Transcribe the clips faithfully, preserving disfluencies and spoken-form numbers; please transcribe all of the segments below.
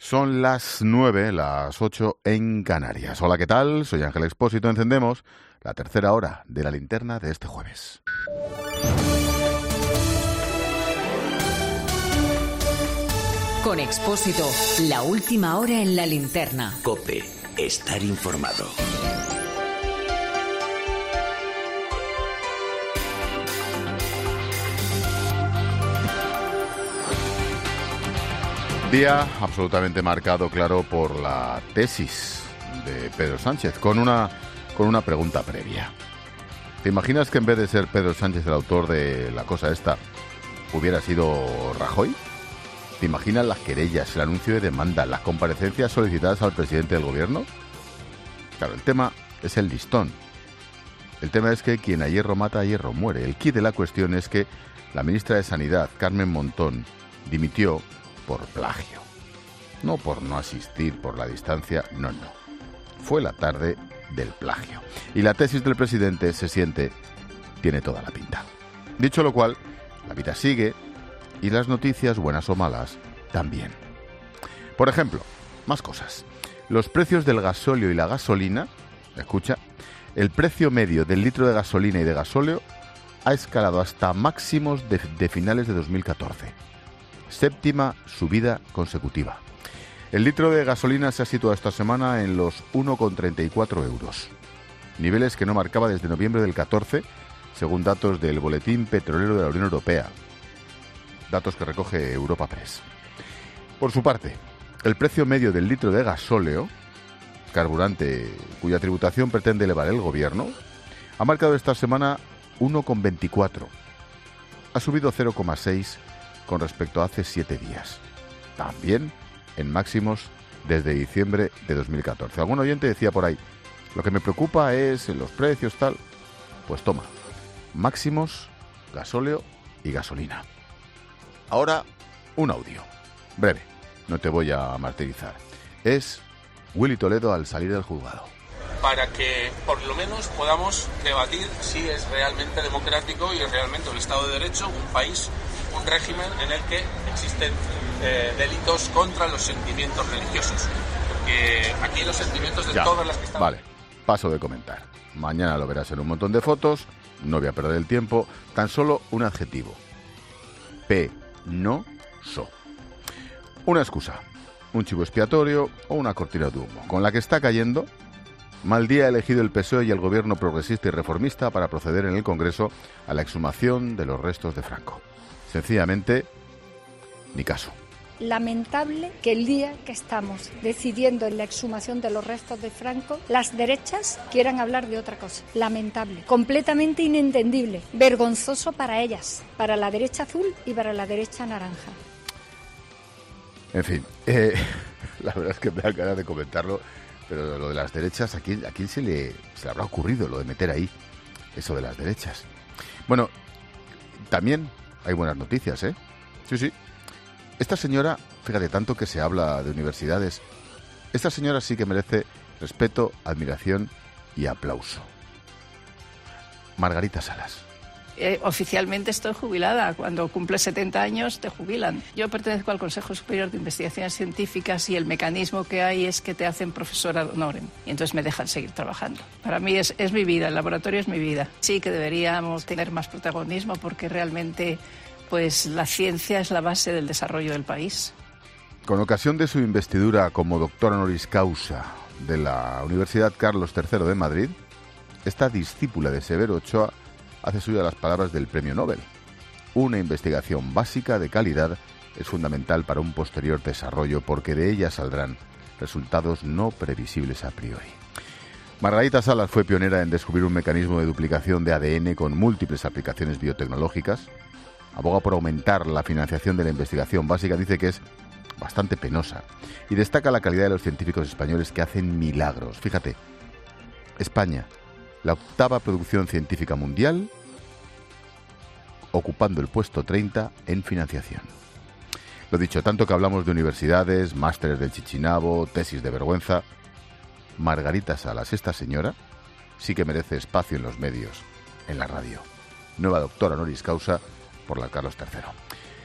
Son las nueve, las ocho en Canarias. Hola, ¿qué tal? Soy Ángel Expósito. Encendemos la tercera hora de la linterna de este jueves. Con Expósito, la última hora en la linterna. COPE, estar informado. Día absolutamente marcado, claro, por la tesis de Pedro Sánchez, con una, con una pregunta previa. ¿Te imaginas que en vez de ser Pedro Sánchez el autor de la cosa esta, hubiera sido Rajoy? ¿Te imaginas las querellas, el anuncio de demanda, las comparecencias solicitadas al presidente del gobierno? Claro, el tema es el listón. El tema es que quien a hierro mata, a hierro muere. El quid de la cuestión es que la ministra de Sanidad, Carmen Montón, dimitió por plagio. No por no asistir por la distancia, no, no. Fue la tarde del plagio. Y la tesis del presidente, se siente, tiene toda la pinta. Dicho lo cual, la vida sigue y las noticias, buenas o malas, también. Por ejemplo, más cosas. Los precios del gasóleo y la gasolina, escucha, el precio medio del litro de gasolina y de gasóleo ha escalado hasta máximos de, de finales de dos mil catorce. Séptima subida consecutiva. El litro de gasolina se ha situado esta semana en los uno con treinta y cuatro euros. Niveles que no marcaba desde noviembre del catorce, según datos del Boletín Petrolero de la Unión Europea. Datos que recoge Europa Press. Por su parte, el precio medio del litro de gasóleo, carburante cuya tributación pretende elevar el gobierno, ha marcado esta semana uno con veinticuatro. Ha subido cero coma seis con respecto a hace siete días. También en máximos desde diciembre de dos mil catorce. Algún oyente decía por ahí, lo que me preocupa es los precios, tal. Pues toma, máximos, gasóleo y gasolina. Ahora, un audio. Breve, no te voy a martirizar. Es Willy Toledo al salir del juzgado. Para que por lo menos podamos debatir si es realmente democrático y es realmente un Estado de Derecho, un país, un régimen en el que existen eh, delitos contra los sentimientos religiosos. Porque aquí los sentimientos de ya, todas las que están... Vale, paso de comentar. Mañana lo verás en un montón de fotos, no voy a perder el tiempo, tan solo un adjetivo. Penoso. Una excusa, un chivo expiatorio o una cortina de humo, con la que está cayendo. Mal día ha elegido el P S O E y el gobierno progresista y reformista para proceder en el Congreso a la exhumación de los restos de Franco. Sencillamente, ni caso. Lamentable que el día que estamos decidiendo en la exhumación de los restos de Franco, las derechas quieran hablar de otra cosa. Lamentable, completamente inentendible, vergonzoso para ellas, para la derecha azul y para la derecha naranja. En fin, eh, la verdad es que me da ganas de comentarlo, pero lo de las derechas, ¿a quién, a quién se, le, se le habrá ocurrido lo de meter ahí eso de las derechas? Bueno, también hay buenas noticias, ¿eh? Sí, sí. Esta señora, fíjate, tanto que se habla de universidades, esta señora sí que merece respeto, admiración y aplauso. Margarita Salas. Eh, oficialmente estoy jubilada. Cuando cumples setenta años te jubilan. Yo pertenezco al Consejo Superior de Investigaciones Científicas y el mecanismo que hay es que te hacen profesora ad honorem y entonces me dejan seguir trabajando. Para mí es, es mi vida, el laboratorio es mi vida. Sí que deberíamos tener más protagonismo porque realmente pues la ciencia es la base del desarrollo del país. Con ocasión de su investidura como doctor honoris causa de la Universidad Carlos tercero de Madrid, esta discípula de Severo Ochoa hace suya las palabras del premio Nobel. Una investigación básica de calidad es fundamental para un posterior desarrollo porque de ella saldrán resultados no previsibles a priori. Margarita Salas fue pionera en descubrir un mecanismo de duplicación de A D N con múltiples aplicaciones biotecnológicas. Aboga por aumentar la financiación de la investigación básica, dice que es bastante penosa y destaca la calidad de los científicos españoles que hacen milagros. Fíjate, España, la octava producción científica mundial, ocupando el puesto treinta en financiación. Lo dicho, tanto que hablamos de universidades, másteres del Chichinabo, tesis de vergüenza. Margarita Salas, esta señora, sí que merece espacio en los medios, en la radio. Nueva doctora honoris causa por la Carlos tercero.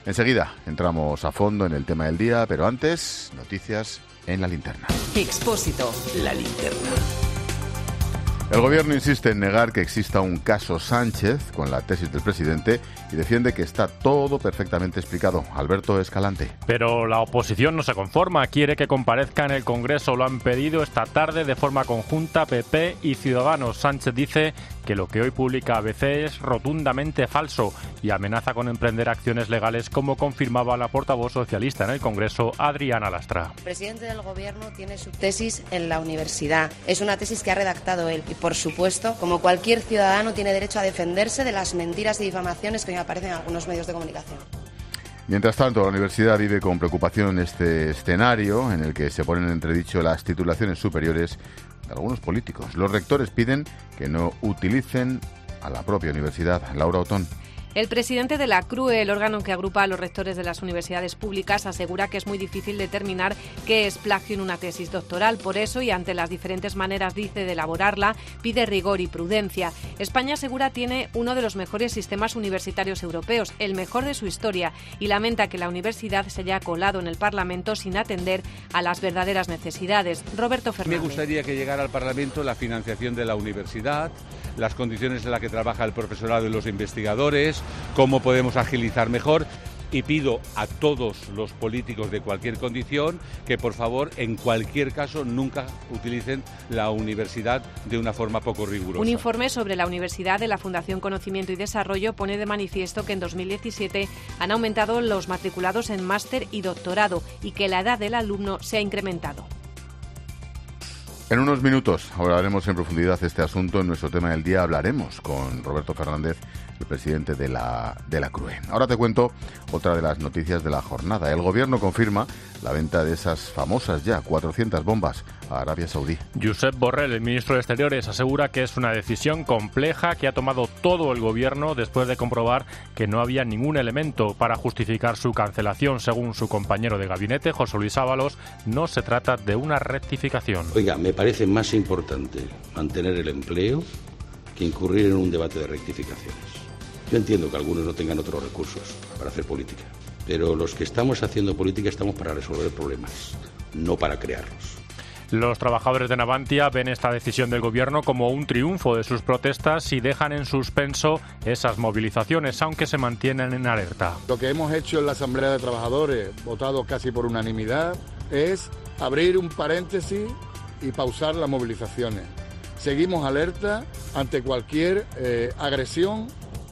Enseguida entramos a fondo en el tema del día, pero antes, noticias en la linterna. Expósito. La linterna. El gobierno insiste en negar que exista un caso Sánchez con la tesis del presidente y defiende que está todo perfectamente explicado. Alberto Escalante. Pero la oposición no se conforma, quiere que comparezca en el Congreso. Lo han pedido esta tarde de forma conjunta P P y Ciudadanos. Sánchez dice que lo que hoy publica A B C es rotundamente falso y amenaza con emprender acciones legales, como confirmaba la portavoz socialista en el Congreso, Adriana Lastra. El presidente del Gobierno tiene su tesis en la universidad. Es una tesis que ha redactado él y, por supuesto, como cualquier ciudadano, tiene derecho a defenderse de las mentiras y difamaciones que me aparecen en algunos medios de comunicación. Mientras tanto, la universidad vive con preocupación este escenario en el que se ponen en entredicho las titulaciones superiores de algunos políticos. Los rectores piden que no utilicen a la propia universidad. Laura Otón. El presidente de la C R U E, el órgano que agrupa a los rectores de las universidades públicas, asegura que es muy difícil determinar qué es plagio en una tesis doctoral. Por eso, y ante las diferentes maneras, dice, de elaborarla, pide rigor y prudencia. España, asegura, tiene uno de los mejores sistemas universitarios europeos, el mejor de su historia, y lamenta que la universidad se haya colado en el Parlamento sin atender a las verdaderas necesidades. Roberto Fernández. Me gustaría que llegara al Parlamento la financiación de la universidad, las condiciones en las que trabaja el profesorado y los investigadores, cómo podemos agilizar mejor, y pido a todos los políticos de cualquier condición que, por favor, en cualquier caso, nunca utilicen la universidad de una forma poco rigurosa. Un informe sobre la universidad de la Fundación Conocimiento y Desarrollo pone de manifiesto que en dos mil diecisiete han aumentado los matriculados en máster y doctorado y que la edad del alumno se ha incrementado. En unos minutos hablaremos en profundidad este asunto. En nuestro tema del día hablaremos con Roberto Fernández, el presidente de la, de la C R U E. Ahora te cuento otra de las noticias de la jornada. El gobierno confirma la venta de esas famosas ya cuatrocientas bombas a Arabia Saudí. Josep Borrell, el ministro de Exteriores, asegura que es una decisión compleja que ha tomado todo el gobierno después de comprobar que no había ningún elemento para justificar su cancelación. Según su compañero de gabinete, José Luis Ábalos, no se trata de una rectificación. Oiga, me parece más importante mantener el empleo que incurrir en un debate de rectificaciones. Yo entiendo que algunos no tengan otros recursos para hacer política, pero los que estamos haciendo política estamos para resolver problemas, no para crearlos. Los trabajadores de Navantia ven esta decisión del gobierno como un triunfo de sus protestas y dejan en suspenso esas movilizaciones, aunque se mantienen en alerta. Lo que hemos hecho en la Asamblea de Trabajadores, votado casi por unanimidad, es abrir un paréntesis y pausar las movilizaciones. Seguimos alerta ante cualquier eh, agresión.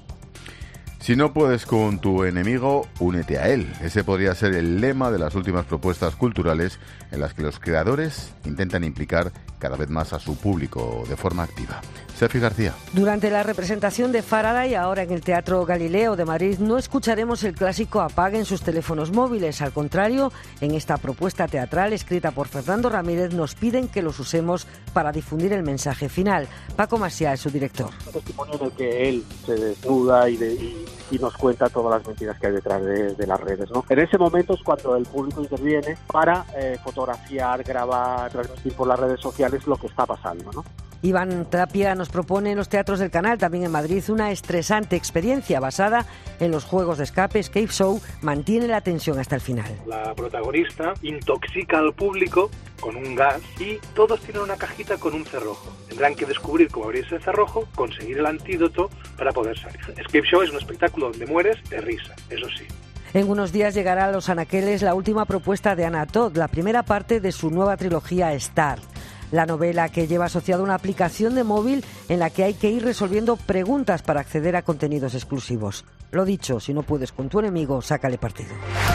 Si no puedes con tu enemigo, únete a él. Ese podría ser el lema de las últimas propuestas culturales en las que los creadores intentan implicar cada vez más a su público de forma activa. Sefi García. Durante la representación de Faraday, ahora en el Teatro Galileo de Madrid, no escucharemos el clásico apaguen sus teléfonos móviles. Al contrario, en esta propuesta teatral escrita por Fernando Ramírez nos piden que los usemos para difundir el mensaje final. Paco Maciá es su director. Un testimonio en el que él se desnuda y, de, y, y nos cuenta todas las mentiras que hay detrás de, de las redes, ¿no? En ese momento es cuando el público interviene para eh, fotografiar, grabar, transmitir por las redes sociales lo que está pasando, ¿no? Iván Tapia nos propone en los teatros del Canal, también en Madrid, una estresante experiencia basada en los juegos de escape. Escape Show mantiene la tensión hasta el final. La protagonista intoxica al público con un gas y todos tienen una cajita con un cerrojo. Tendrán que descubrir cómo abrir ese cerrojo, conseguir el antídoto para poder salir. Escape Show es un espectáculo donde mueres de risa, eso sí. En unos días llegará a los anaqueles la última propuesta de Ana Todd, la primera parte de su nueva trilogía Star. La novela, que lleva asociada una aplicación de móvil en la que hay que ir resolviendo preguntas para acceder a contenidos exclusivos. Lo dicho, si no puedes con tu enemigo, sácale partido.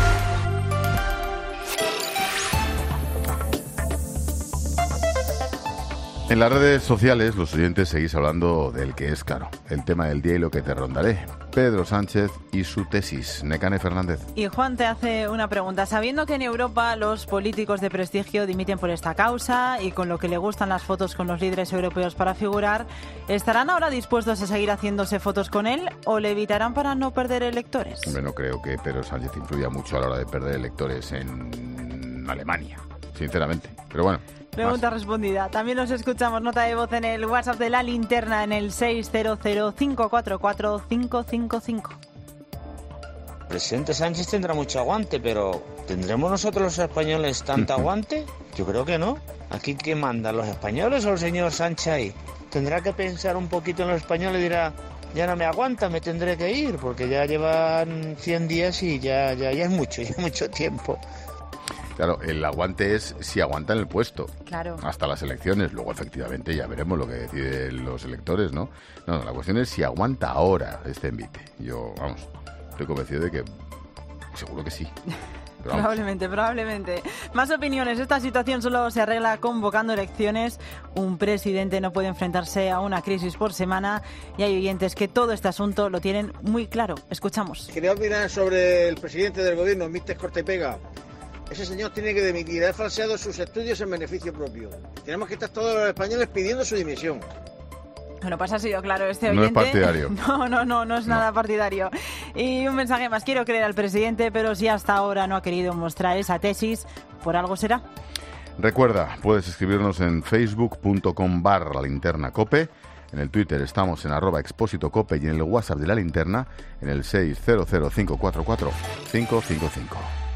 En las redes sociales, los oyentes seguís hablando del que es caro, el tema del día y lo que te rondaré. Pedro Sánchez y su tesis. Nekane Fernández. Y Juan te hace una pregunta. Sabiendo que en Europa los políticos de prestigio dimiten por esta causa y con lo que le gustan las fotos con los líderes europeos para figurar, ¿estarán ahora dispuestos a seguir haciéndose fotos con él o le evitarán para no perder electores? Hombre, no creo que Pedro Sánchez influya mucho a la hora de perder electores en Alemania, sinceramente. Pero bueno. Pregunta más respondida. También nos escuchamos nota de voz en el WhatsApp de La Linterna en el seis cero cero, cinco cuatro cuatro, cinco cinco cinco. presidente Sánchez tendrá mucho aguante, pero ¿tendremos nosotros los españoles tanto aguante? Yo creo que no. ¿Aquí quién manda, los españoles o el señor Sánchez ahí? Tendrá que pensar un poquito en los españoles y dirá, ya no me aguanta, me tendré que ir, porque ya llevan cien días y ya, ya, ya es mucho, ya es mucho tiempo. Claro, el aguante es si aguantan el puesto. Claro. Hasta las elecciones. Luego, efectivamente, ya veremos lo que deciden los electores, ¿no? No, no, la cuestión es si aguanta ahora este envite. Yo, vamos, estoy convencido de que seguro que sí. Pero probablemente, probablemente. Más opiniones. Esta situación solo se arregla convocando elecciones. Un presidente no puede enfrentarse a una crisis por semana y hay oyentes que todo este asunto lo tienen muy claro. Escuchamos. Quería opinar sobre el presidente del gobierno, mister Corta y Pega. Ese señor tiene que dimitir. Ha falseado sus estudios en beneficio propio. Tenemos que estar todos los españoles pidiendo su dimisión. Bueno, pues ha sido claro este oyente. No es partidario. No, no, no, no es no. nada partidario. Y un mensaje más. Quiero creer al presidente, pero si hasta ahora no ha querido mostrar esa tesis, por algo será. Recuerda, puedes escribirnos en facebook.com barra linterna cope. En el Twitter estamos en arroba expósito cope y en el WhatsApp de la linterna en el seis cero cero cinco cuatro cuatro cinco cinco cinco.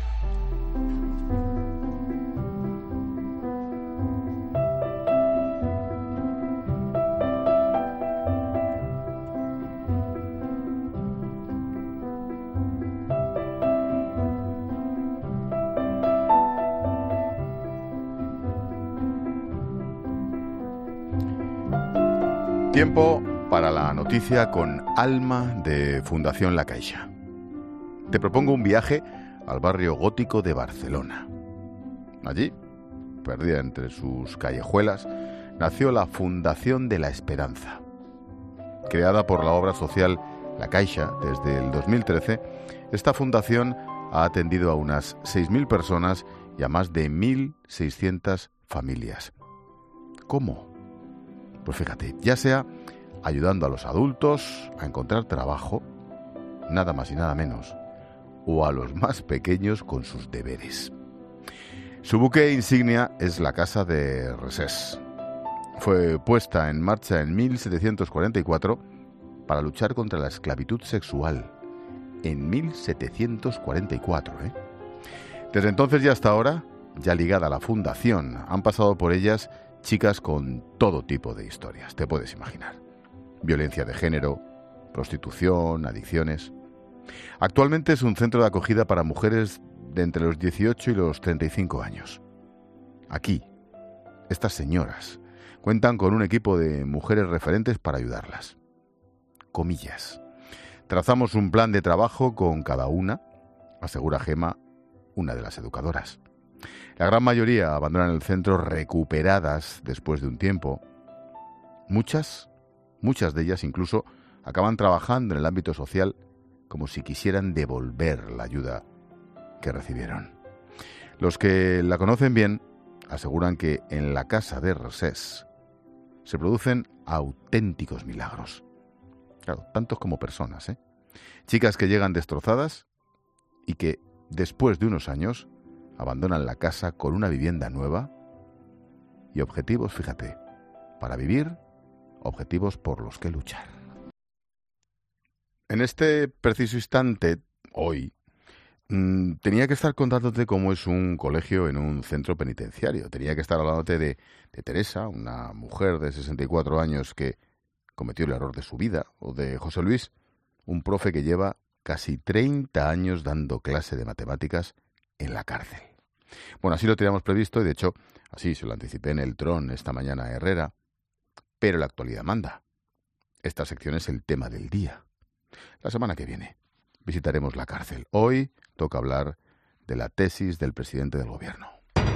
Tiempo para la noticia con alma de Fundación La Caixa. Te propongo un viaje al barrio gótico de Barcelona. Allí, perdida entre sus callejuelas, nació la Fundación de la Esperanza. Creada por la obra social La Caixa desde el dos mil trece, esta fundación ha atendido a unas seis mil personas y a más de mil seiscientas familias. ¿Cómo? Pues fíjate, ya sea ayudando a los adultos a encontrar trabajo, nada más y nada menos, o a los más pequeños con sus deberes. Su buque insignia es la Casa de Resés. Fue puesta en marcha en mil setecientos cuarenta y cuatro para luchar contra la esclavitud sexual. En mil setecientos cuarenta y cuatro, ¿eh? Desde entonces y hasta ahora, ya ligada a la fundación, han pasado por ellas chicas con todo tipo de historias, te puedes imaginar. Violencia de género, prostitución, adicciones. Actualmente es un centro de acogida para mujeres de entre los dieciocho y los treinta y cinco años. Aquí, estas señoras cuentan con un equipo de mujeres referentes para ayudarlas. Comillas. Trazamos un plan de trabajo con cada una, asegura Gema, una de las educadoras. La gran mayoría abandonan el centro recuperadas después de un tiempo. Muchas, muchas de ellas incluso acaban trabajando en el ámbito social como si quisieran devolver la ayuda que recibieron. Los que la conocen bien aseguran que en la Casa de Resés se producen auténticos milagros. Claro, tantos como personas, ¿eh? Chicas que llegan destrozadas y que después de unos años abandonan la casa con una vivienda nueva y objetivos, fíjate, para vivir, objetivos por los que luchar. En este preciso instante, hoy, mmm, tenía que estar contándote cómo es un colegio en un centro penitenciario. Tenía que estar hablándote de, de Teresa, una mujer de sesenta y cuatro años que cometió el error de su vida, o de José Luis, un profe que lleva casi treinta años dando clase de matemáticas en la cárcel. Bueno, así lo teníamos previsto y de hecho así se lo anticipé en el Tron esta mañana a Herrera, pero la actualidad manda. Esta sección es el tema del día. La semana que viene visitaremos la cárcel. Hoy toca hablar de la tesis del presidente del gobierno.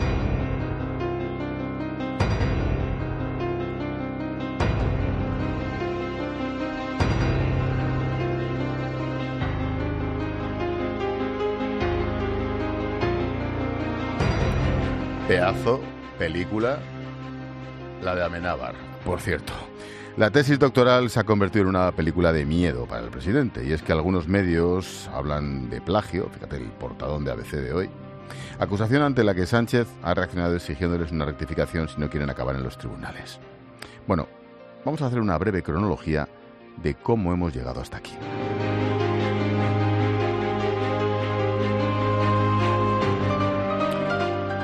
Pedazo, película, la de Amenábar, por cierto. La tesis doctoral se ha convertido en una película de miedo para el presidente, y es que algunos medios hablan de plagio, fíjate el portadón de A B C de hoy, acusación ante la que Sánchez ha reaccionado exigiéndoles una rectificación si no quieren acabar en los tribunales. Bueno, vamos a hacer una breve cronología de cómo hemos llegado hasta aquí.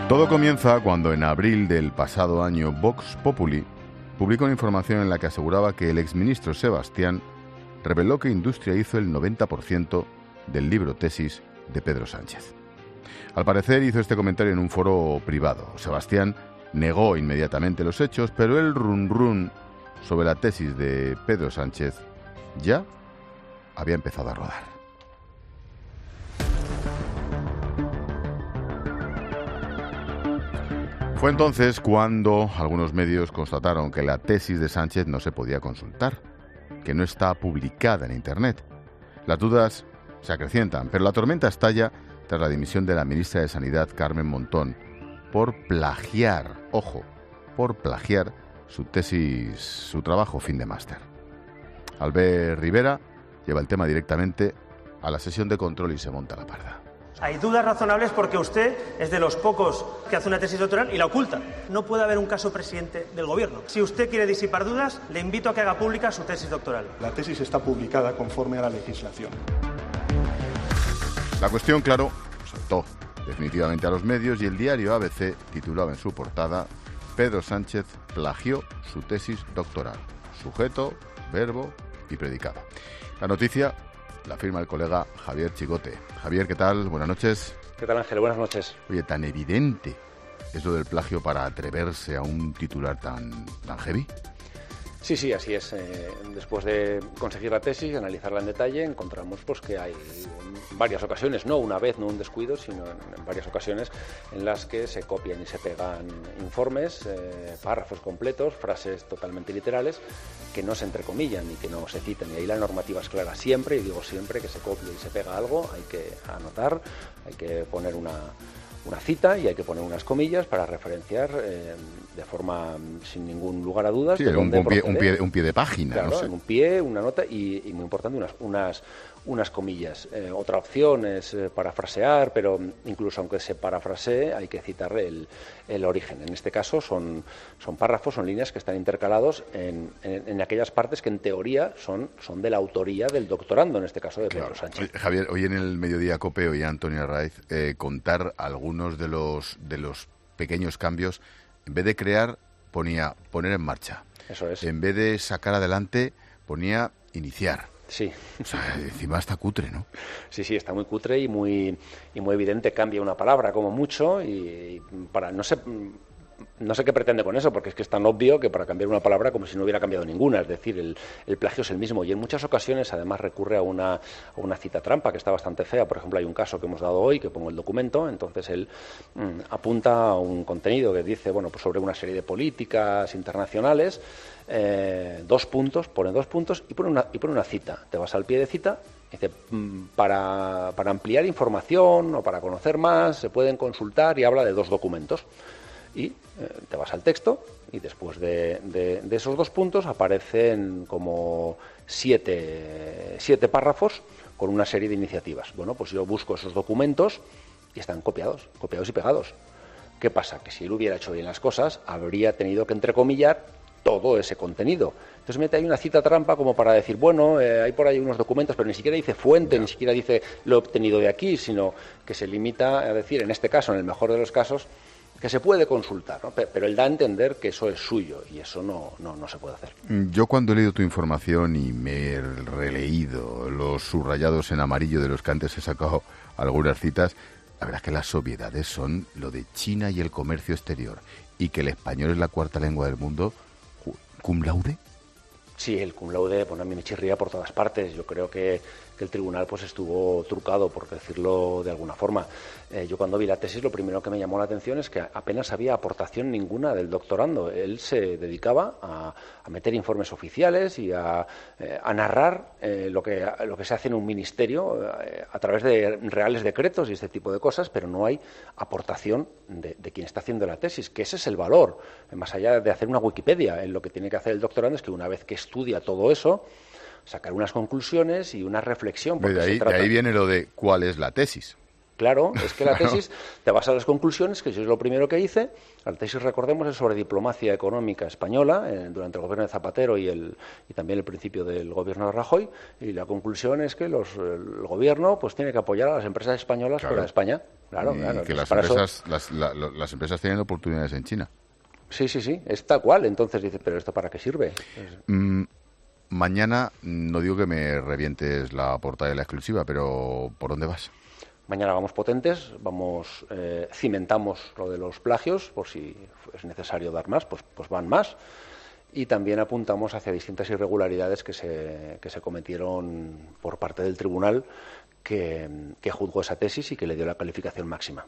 Todo comienza cuando en abril del pasado año Vox Populi publicó una información en la que aseguraba que el exministro Sebastián reveló que Industria hizo el noventa por ciento del libro tesis de Pedro Sánchez. Al parecer hizo este comentario en un foro privado. Sebastián negó inmediatamente los hechos, pero el run run sobre la tesis de Pedro Sánchez ya había empezado a rodar. Fue entonces cuando algunos medios constataron que la tesis de Sánchez no se podía consultar, que no está publicada en Internet. Las dudas se acrecientan, pero la tormenta estalla tras la dimisión de la ministra de Sanidad, Carmen Montón, por plagiar, ojo, por plagiar su tesis, su trabajo fin de máster. Albert Rivera lleva el tema directamente a la sesión de control y se monta la parda. Hay dudas razonables porque usted es de los pocos que hace una tesis doctoral y la oculta. No puede haber un caso presidente del gobierno. Si usted quiere disipar dudas, le invito a que haga pública su tesis doctoral. La tesis está publicada conforme a la legislación. La cuestión, claro, saltó definitivamente a los medios y el diario A B C titulaba en su portada: Pedro Sánchez plagió su tesis doctoral. Sujeto, verbo y predicado. La noticia la firma el colega Javier Chicote. Javier, ¿qué tal? Buenas noches. ¿Qué tal, Ángel? Buenas noches. Oye, tan evidente es lo del plagio para atreverse a un titular tan, tan heavy. Sí, sí, así es. Eh, después de conseguir la tesis y analizarla en detalle, encontramos pues que hay varias ocasiones, no una vez, no un descuido, sino en, en varias ocasiones en las que se copian y se pegan informes, eh, párrafos completos, frases totalmente literales, que no se entrecomillan y que no se citan. Y ahí la normativa es clara siempre, y digo siempre que se copia y se pega algo, hay que anotar, hay que poner una... una cita y hay que poner unas comillas para referenciar eh, de forma sin ningún lugar a dudas. Sí, un, un, pie, un, pie, un pie de página. Claro, no sé. en un pie, una nota y, y muy importante, unas, unas, unas comillas. Eh, otra opción es eh, parafrasear, pero incluso aunque se parafrasee hay que citar el, el origen. En este caso son, son párrafos, son líneas que están intercalados en, en, en aquellas partes que en teoría son, son de la autoría del doctorando, en este caso de Pedro claro. Sánchez. Javier, hoy en el Mediodía Cope oía a Antonio Arraiz eh, contar algunos de los, de los pequeños cambios. En vez de crear, ponía poner en marcha. Eso es. En vez de sacar adelante, ponía iniciar. Sí. O sea, encima está cutre, ¿no? Sí, sí, está muy cutre y muy y muy evidente. Cambia una palabra como mucho y, y para no sé no sé qué pretende con eso, porque es que es tan obvio que para cambiar una palabra como si no hubiera cambiado ninguna. Es decir, el, el plagio es el mismo y en muchas ocasiones además recurre a una, a una cita trampa que está bastante fea. Por ejemplo, hay un caso que hemos dado hoy, que pongo el documento, entonces él mmm, apunta a un contenido que dice, bueno, pues sobre una serie de políticas internacionales, eh, dos puntos, pone dos puntos y pone una, y pone una cita. Te vas al pie de cita. Dice, para, para ampliar información o para conocer más se pueden consultar, y habla de dos documentos. Y eh, te vas al texto y después de, de, de esos dos puntos aparecen como siete, siete párrafos con una serie de iniciativas. Bueno, pues yo busco esos documentos y están copiados, copiados y pegados. ¿Qué pasa? Que si él hubiera hecho bien las cosas, habría tenido que entrecomillar todo ese contenido. Entonces mete ahí una cita trampa como para decir, bueno, eh, hay por ahí unos documentos, pero ni siquiera dice fuente, ni siquiera dice lo he obtenido de aquí, sino que se limita a decir, en este caso, en el mejor de los casos, que se puede consultar, ¿no? Pero él da a entender que eso es suyo y eso no, no, no se puede hacer. Yo cuando he leído tu información y me he releído los subrayados en amarillo de los que antes he sacado algunas citas, la verdad es que las obviedades son lo de China y el comercio exterior, y que el español es la cuarta lengua del mundo, cum laude. Sí, el cum laude, bueno, a mí me chirría por todas partes. Yo creo que, que el tribunal pues estuvo trucado, por decirlo de alguna forma. Eh, yo cuando vi la tesis lo primero que me llamó la atención es que apenas había aportación ninguna del doctorando. Él se dedicaba a, a meter informes oficiales y a, eh, a narrar eh, lo, que, lo que se hace en un ministerio eh, a través de reales decretos y este tipo de cosas, pero no hay aportación de, de quien está haciendo la tesis, que ese es el valor. Más allá de hacer una Wikipedia, en lo que tiene que hacer el doctorando es que una vez que estudia todo eso, sacar unas conclusiones y una reflexión. De ahí, de ahí viene lo de cuál es la tesis. Claro, es que la tesis te basa en las conclusiones, que eso es lo primero que hice. La tesis, recordemos, es sobre diplomacia económica española eh, durante el gobierno de Zapatero y, el, y también el principio del gobierno de Rajoy. Y la conclusión es que los, el gobierno pues tiene que apoyar a las empresas españolas Claro. fuera de España. Claro, y claro, que las para eso- empresas, las, la- lo- las empresas tienen oportunidades en China. Sí, sí, sí, es tal cual. Entonces dice, ¿pero esto para qué sirve? Pues, Mm, mañana, no digo que me revientes la portada de la exclusiva, pero ¿por dónde vas? Mañana vamos potentes, vamos eh, cimentamos lo de los plagios, por si es necesario dar más, pues, pues van más. Y también apuntamos hacia distintas irregularidades que se, que se cometieron por parte del tribunal que, que juzgó esa tesis y que le dio la calificación máxima.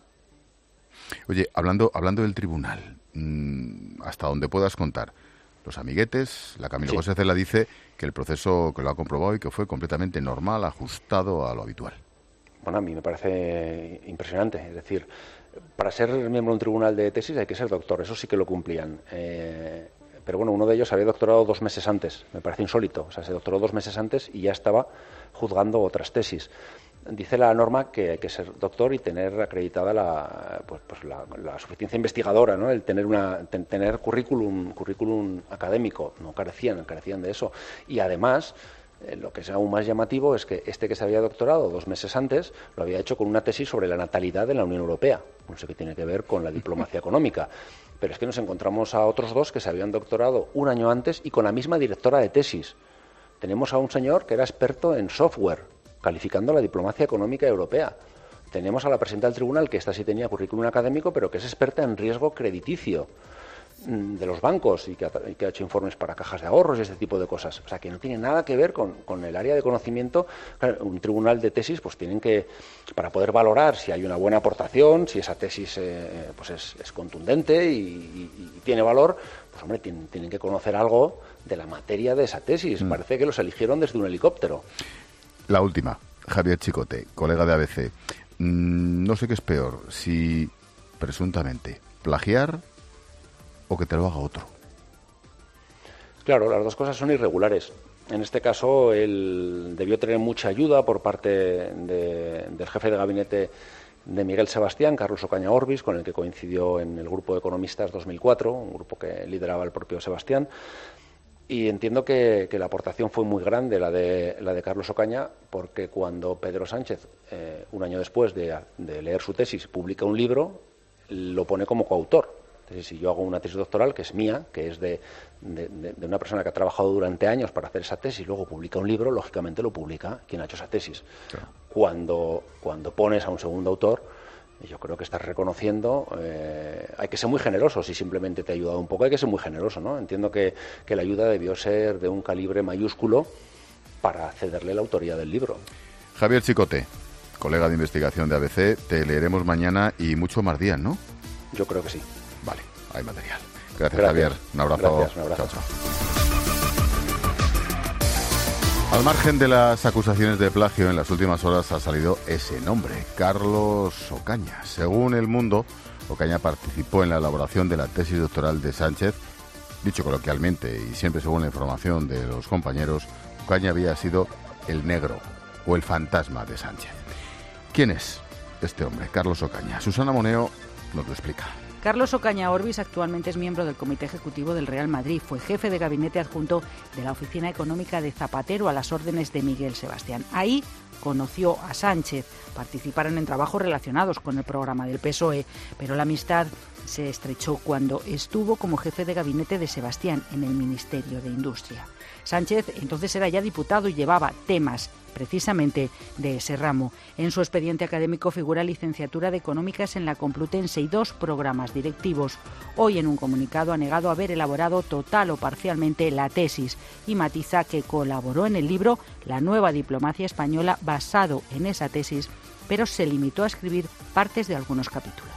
Oye, hablando, hablando del tribunal, mm, hasta donde puedas contar, los amiguetes, la Camilo Sí. José Cela dice que el proceso que lo ha comprobado y que fue completamente normal, ajustado a lo habitual. Bueno, a mí me parece impresionante. Es decir, para ser miembro de un tribunal de tesis hay que ser doctor, eso sí que lo cumplían. Eh, pero bueno, uno de ellos había doctorado dos meses antes, me parece insólito. O sea, se doctoró dos meses antes y ya estaba juzgando otras tesis. Dice la norma que hay que ser doctor y tener acreditada la, pues, pues la, la suficiencia investigadora, ¿no? El tener una ten- tener currículum currículum académico. No carecían, carecían de eso. Y además, eh, lo que es aún más llamativo es que este que se había doctorado dos meses antes lo había hecho con una tesis sobre la natalidad en la Unión Europea. No sé qué tiene que ver con la diplomacia económica. Pero es que nos encontramos a otros dos que se habían doctorado un año antes y con la misma directora de tesis. Tenemos a un señor que era experto en software, calificando la diplomacia económica europea. Tenemos a la presidenta del tribunal, que esta sí tenía currículum académico, pero que es experta en riesgo crediticio mm, de los bancos y que, ha, y que ha hecho informes para cajas de ahorros y este tipo de cosas. O sea, que no tiene nada que ver con, con el área de conocimiento. Claro, un tribunal de tesis, pues tienen que, para poder valorar si hay una buena aportación, si esa tesis eh, pues es, es contundente y, y- y tiene valor, pues hombre, tienen, tienen que conocer algo de la materia de esa tesis. Mm. Parece que los eligieron desde un helicóptero. La última, Javier Chicote, colega de A B C. Mm, no sé qué es peor, si presuntamente plagiar o que te lo haga otro. Claro, las dos cosas son irregulares. En este caso, él debió tener mucha ayuda por parte de- del jefe de gabinete de Miguel Sebastián, Carlos Ocaña Orbis, con el que coincidió en el grupo de economistas dos mil cuatro, un grupo que lideraba el propio Sebastián. Y entiendo que, que la aportación fue muy grande, la de, la de Carlos Ocaña, porque cuando Pedro Sánchez, eh, un año después de, de leer su tesis, publica un libro, lo pone como coautor. Entonces, si yo hago una tesis doctoral, que es mía, que es de, de, de- de una persona que ha trabajado durante años para hacer esa tesis, y luego publica un libro, lógicamente lo publica quien ha hecho esa tesis. Cuando, cuando pones a un segundo autor, yo creo que estás reconociendo, eh, hay que ser muy generoso. Si simplemente te ha ayudado un poco, hay que ser muy generoso, ¿no? Entiendo que, que la ayuda debió ser de un calibre mayúsculo para cederle la autoría del libro. Javier Chicote, colega de investigación de A B C, te leeremos mañana y mucho más días, ¿no? Yo creo que sí. Vale, hay material. Gracias, Gracias. Javier. Un abrazo. Gracias, un abrazo. Chao, chao. Al margen de las acusaciones de plagio, en las últimas horas ha salido ese nombre, Carlos Ocaña. Según El Mundo, Ocaña participó en la elaboración de la tesis doctoral de Sánchez. Dicho coloquialmente y siempre según la información de los compañeros, Ocaña había sido el negro o el fantasma de Sánchez. ¿Quién es este hombre, Carlos Ocaña? Susana Moneo nos lo explica. Carlos Ocaña Orbis actualmente es miembro del Comité Ejecutivo del Real Madrid. Fue jefe de gabinete adjunto de la Oficina Económica de Zapatero a las órdenes de Miguel Sebastián. Ahí conoció a Sánchez. Participaron en trabajos relacionados con el programa del P S O E, pero la amistad se estrechó cuando estuvo como jefe de gabinete de Sebastián en el Ministerio de Industria. Sánchez entonces era ya diputado y llevaba temas precisamente de ese ramo. En su expediente académico figura licenciatura de Económicas en la Complutense y dos programas directivos. Hoy en un comunicado ha negado haber elaborado total o parcialmente la tesis y matiza que colaboró en el libro La nueva diplomacia española basado en esa tesis, pero se limitó a escribir partes de algunos capítulos.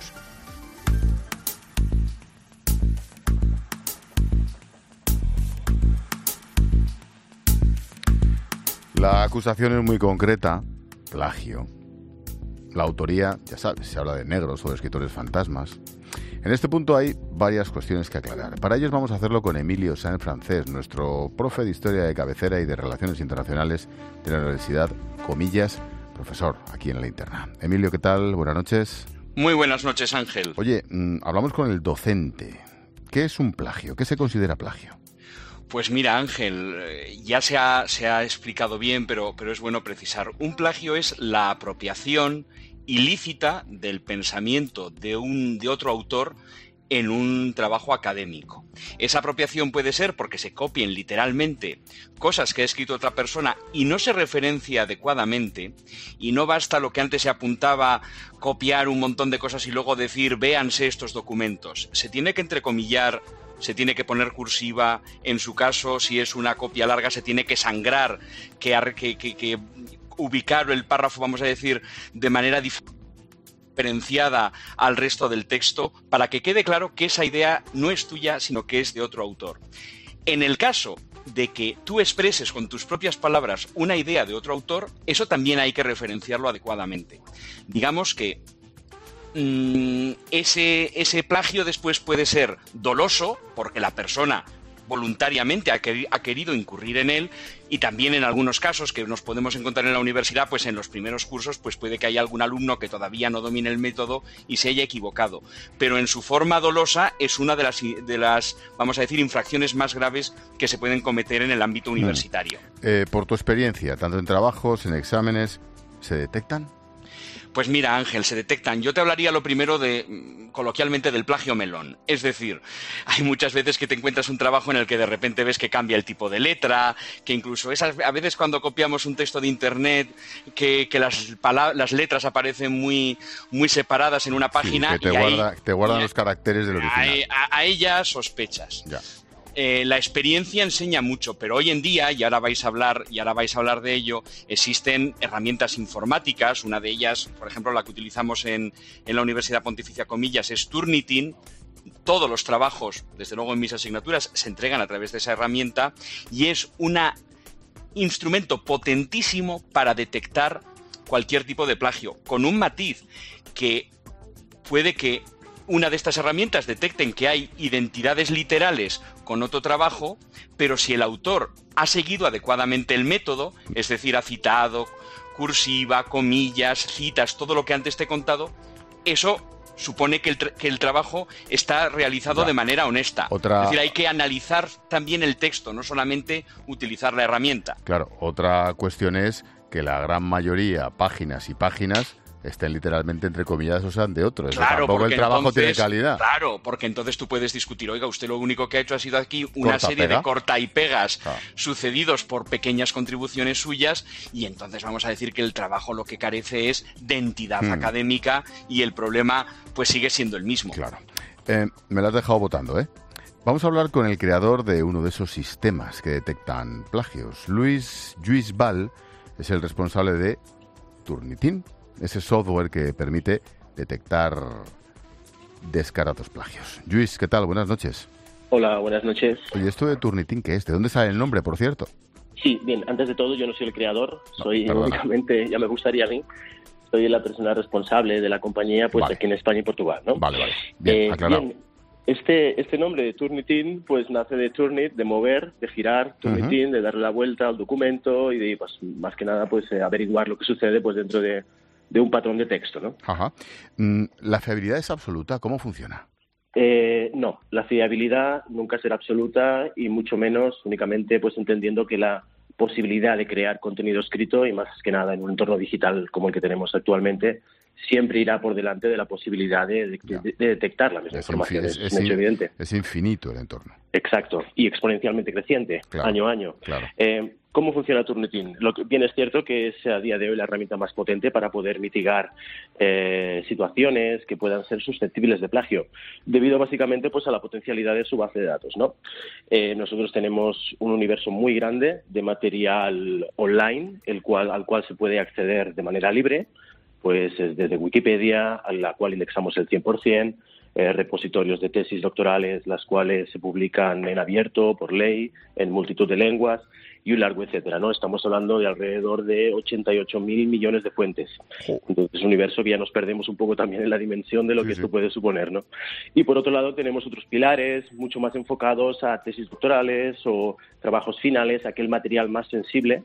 La acusación es muy concreta, plagio. La autoría, ya sabes, se habla de negros o de escritores fantasmas. En este punto hay varias cuestiones que aclarar. Para ellos vamos a hacerlo con Emilio Sáenz Francés, nuestro profe de Historia de cabecera y de Relaciones Internacionales de la Universidad, comillas, profesor aquí en La Linterna. Emilio, ¿qué tal? Buenas noches. Muy buenas noches, Ángel. Oye, hablamos con el docente. ¿Qué es un plagio? ¿Qué se considera plagio? Pues mira, Ángel, ya se ha, se ha explicado bien, pero, pero es bueno precisar. Un plagio es la apropiación ilícita del pensamiento de, un, de otro autor en un trabajo académico. Esa apropiación puede ser porque se copien literalmente cosas que ha escrito otra persona y no se referencia adecuadamente, y no basta lo que antes se apuntaba, copiar un montón de cosas y luego decir véanse estos documentos. Se tiene que entrecomillar, se tiene que poner cursiva, en su caso, si es una copia larga, se tiene que sangrar, que, que, que, que ubicar el párrafo, vamos a decir, de manera diferente, diferenciada al resto del texto, para que quede claro que esa idea no es tuya, sino que es de otro autor. En el caso de que tú expreses con tus propias palabras una idea de otro autor, eso también hay que referenciarlo adecuadamente. Digamos que mmm, ese, ese plagio después puede ser doloso, porque la persona voluntariamente ha, quer- ha querido incurrir en él, y también en algunos casos que nos podemos encontrar en la universidad, pues en los primeros cursos pues puede que haya algún alumno que todavía no domine el método y se haya equivocado, pero en su forma dolosa es una de las, de las vamos a decir, infracciones más graves que se pueden cometer en el ámbito universitario. Eh, por tu experiencia, tanto en trabajos, en exámenes, ¿se detectan? Pues mira, Ángel, se detectan. Yo te hablaría lo primero de, coloquialmente, del plagio melón. Es decir, hay muchas veces que te encuentras un trabajo en el que de repente ves que cambia el tipo de letra, que incluso esas, a veces cuando copiamos un texto de internet, que, que las, palabras, las letras aparecen muy, muy separadas en una página. Sí, que te, y guarda, ahí, te guardan los caracteres del original. A, a, a ellas sospechas. Ya. Eh, la experiencia enseña mucho, pero hoy en día, y ahora vais a hablar, y ahora vais a hablar de ello, existen herramientas informáticas. Una de ellas, por ejemplo, la que utilizamos en, en la Universidad Pontificia Comillas, es Turnitin. Todos los trabajos, desde luego en mis asignaturas, se entregan a través de esa herramienta, y es un instrumento potentísimo para detectar cualquier tipo de plagio, con un matiz que puede que una de estas herramientas detecten que hay identidades literales con otro trabajo, pero si el autor ha seguido adecuadamente el método, es decir, ha citado, cursiva, comillas, citas, todo lo que antes te he contado, eso supone que el, tra- que el trabajo está realizado ya. de manera honesta. Otra... Es decir, hay que analizar también el texto, no solamente utilizar la herramienta. Claro, otra cuestión es que la gran mayoría, páginas y páginas, estén literalmente entre comillas o sean de otros. Claro, tampoco el trabajo entonces, tiene calidad. Claro, porque entonces tú puedes discutir, oiga, usted lo único que ha hecho ha sido aquí una Corta, serie pega. de corta y pegas ah. sucedidos por pequeñas contribuciones suyas, y entonces vamos a decir que el trabajo lo que carece es de entidad hmm. académica, y el problema pues sigue siendo el mismo. Claro. Eh, me lo has dejado votando, ¿eh? Vamos a hablar con el creador de uno de esos sistemas que detectan plagios. Luis Lluís Val es el responsable de Turnitin, ese software que permite detectar descarados plagios. Lluís, ¿qué tal? Buenas noches. Hola, buenas noches. Oye, ¿esto de Turnitin qué es? ¿De dónde sale el nombre, por cierto? Sí, bien, antes de todo yo no soy el creador, no, soy perdona. únicamente, ya me gustaría a mí, soy la persona responsable de la compañía pues vale. aquí en España y Portugal, ¿no? Vale, vale. Bien, eh, aclarado. Bien, este, este nombre de Turnitin pues nace de Turnit, de mover, de girar, Turnitin, uh-huh. de darle la vuelta al documento y de, pues, más que nada, pues eh, averiguar lo que sucede pues dentro de de un patrón de texto, ¿no? Ajá. ¿La fiabilidad es absoluta? ¿Cómo funciona? Eh, no, la fiabilidad nunca será absoluta, y mucho menos únicamente pues entendiendo que la posibilidad de crear contenido escrito, y más que nada en un entorno digital como el que tenemos actualmente, siempre irá por delante de la posibilidad de, de, de, de detectar la misma es información. Es, es, es, es evidente. Es infinito el entorno. Exacto, y exponencialmente creciente, claro, año a año. Claro. Eh, ¿Cómo funciona Turnitin? Lo que bien es cierto que es a día de hoy la herramienta más potente para poder mitigar eh, situaciones que puedan ser susceptibles de plagio, debido básicamente pues a la potencialidad de su base de datos, ¿no? Eh, nosotros tenemos un universo muy grande de material online, el cual al cual se puede acceder de manera libre, pues es desde Wikipedia, a la cual indexamos el cien por ciento, eh, repositorios de tesis doctorales, las cuales se publican en abierto, por ley, en multitud de lenguas, y un largo etcétera, ¿no? Estamos hablando de alrededor de ochenta y ocho mil millones de fuentes. Entonces, es un universo que ya nos perdemos un poco también en la dimensión de lo sí, que sí. esto puede suponer, ¿no? Y por otro lado, tenemos otros pilares mucho más enfocados a tesis doctorales o trabajos finales, aquel material más sensible,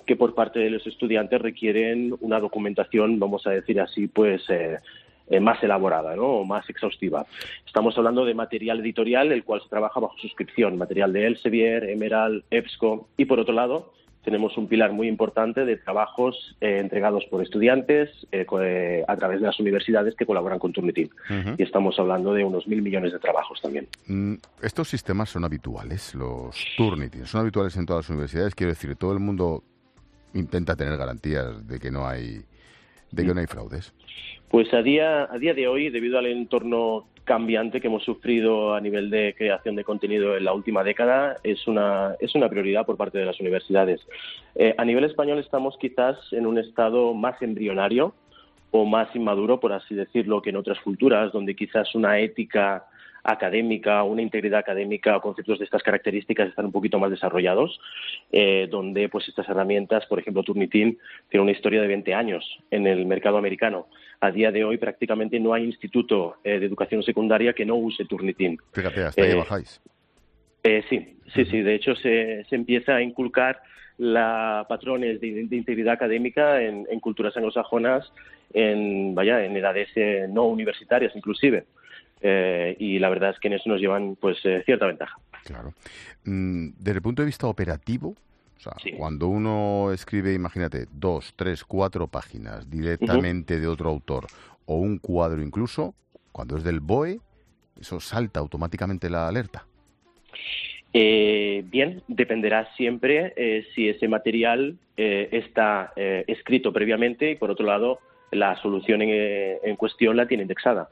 que por parte de los estudiantes requieren una documentación, vamos a decir así, pues eh, eh, más elaborada, ¿no? O más exhaustiva. Estamos hablando de material editorial, el cual se trabaja bajo suscripción, material de Elsevier, Emerald, EBSCO, y por otro lado tenemos un pilar muy importante de trabajos eh, entregados por estudiantes eh, eh, a través de las universidades que colaboran con Turnitin. Uh-huh. Y estamos hablando de unos mil millones de trabajos también. Mm, ¿Estos sistemas son habituales, los Turnitin? ¿Son habituales en todas las universidades? Quiero decir, todo el mundo intenta tener garantías de que no hay, de que no hay fraudes. Pues a día, a día de hoy, debido al entorno cambiante que hemos sufrido a nivel de creación de contenido en la última década, es una, es una prioridad por parte de las universidades. Eh, a nivel español estamos quizás en un estado más embrionario o más inmaduro, por así decirlo, que en otras culturas, donde quizás una ética académica, una integridad académica o conceptos de estas características están un poquito más desarrollados, eh, donde pues estas herramientas, por ejemplo Turnitin, tiene una historia de veinte años en el mercado americano. A día de hoy prácticamente no hay instituto eh, de educación secundaria que no use Turnitin. Fíjate, hasta ahí eh, bajáis. Eh, sí, sí, sí. De hecho, se, se empieza a inculcar la patrones de, de integridad académica en, en culturas anglosajonas, en vaya, en edades eh, no universitarias inclusive. Eh, y la verdad es que en eso nos llevan pues eh, cierta ventaja. Claro. Mm, desde el punto de vista operativo, o sea, sí. Cuando uno escribe, imagínate, dos, tres, cuatro páginas directamente uh-huh. de otro autor, o un cuadro incluso, cuando es del B O E, ¿eso salta automáticamente la alerta? Eh, bien, dependerá siempre eh, si ese material eh, está eh, escrito previamente y, por otro lado, la solución en, en cuestión la tiene indexada.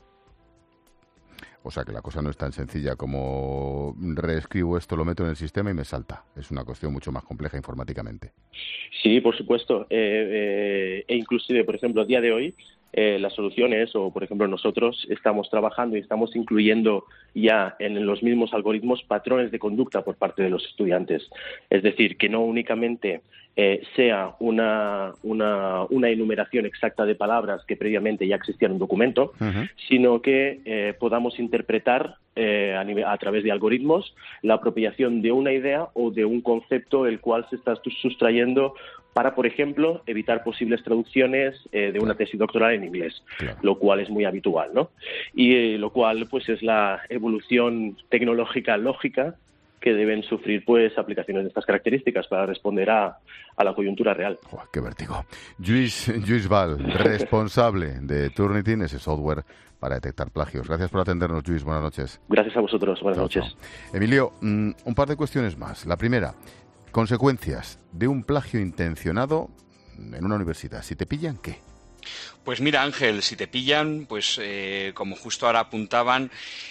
O sea que la cosa no es tan sencilla como reescribo esto, lo meto en el sistema y me salta. Es una cuestión mucho más compleja informáticamente. Sí, por supuesto. Eh, eh, e inclusive, por ejemplo, a día de hoy, eh, las soluciones, o por ejemplo nosotros estamos trabajando y estamos incluyendo ya en los mismos algoritmos patrones de conducta por parte de los estudiantes. Es decir, que no únicamente eh, sea una, una, una enumeración exacta de palabras que previamente ya existía en un documento, uh-huh. sino que eh, podamos interpretar eh, a, nivel, a través de algoritmos la apropiación de una idea o de un concepto el cual se está sustrayendo para, por ejemplo, evitar posibles traducciones eh, de una tesis doctoral en inglés, claro. Lo cual es muy habitual, ¿no? Y eh, lo cual, pues, es la evolución tecnológica lógica que deben sufrir, pues, aplicaciones de estas características para responder a, a la coyuntura real. Oh, ¡qué vértigo! Lluís, Lluís Val, responsable de Turnitin, ese software para detectar plagios. Gracias por atendernos, Lluís. Buenas noches. Gracias a vosotros. Buenas chao, noches. Chao. Emilio, mmm, un par de cuestiones más. La primera, consecuencias de un plagio intencionado en una universidad. Si te pillan, ¿qué? Pues mira, Ángel, si te pillan, pues eh, como justo ahora apuntaban,